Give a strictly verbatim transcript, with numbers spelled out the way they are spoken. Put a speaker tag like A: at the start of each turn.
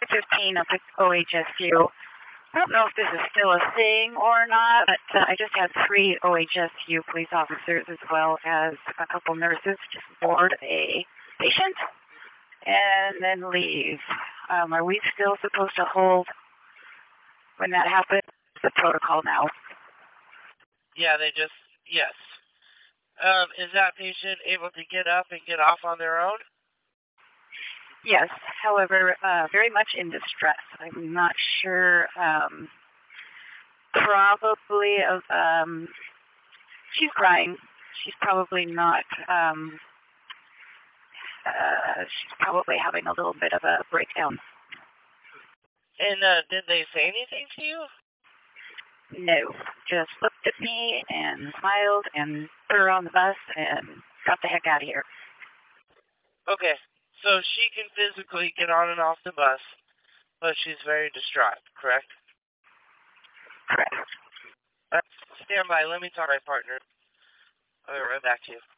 A: fifteen up at O H S U. I don't know if this is still a thing or not, but uh, I just had three O H S U police officers as well as a couple nurses just board a patient and then leave. Um, are we still supposed to hold when that happens? The protocol now.
B: Yeah, they just, yes. Um, is that patient able to get up and get off on their own?
A: Yes, however, uh, very much in distress. I'm not sure. Um, probably, um, she's crying. She's probably not. Um, uh, she's probably having a little bit of a breakdown.
B: And uh, did they say anything to you?
A: No, just looked at me and smiled and put her on the bus and got the heck out of here.
B: Okay, so she can physically get on and off the bus, but she's very distraught, correct?
A: Correct.
B: Uh, stand by. Let me talk to my partner. I'll be right back to you.